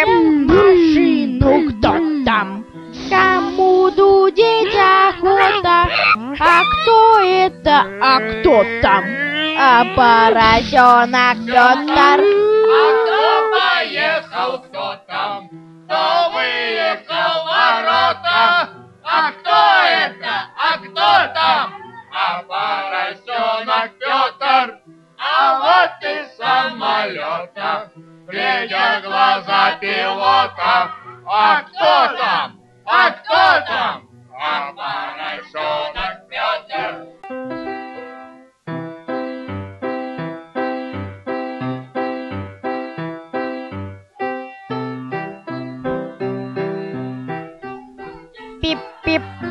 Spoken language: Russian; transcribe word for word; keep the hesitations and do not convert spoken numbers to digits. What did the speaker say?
машину, кто там? Кому дудеть охота? А кто это? А кто там? А поросенок Петр. А кто поехал, кто там? Кто выехал в ворота? А кто это? А кто там? А поросенок Петр. А вот и самолета, глядя глаза пилота. А кто там? А кто там? А поросенок Петр. Пип-пип.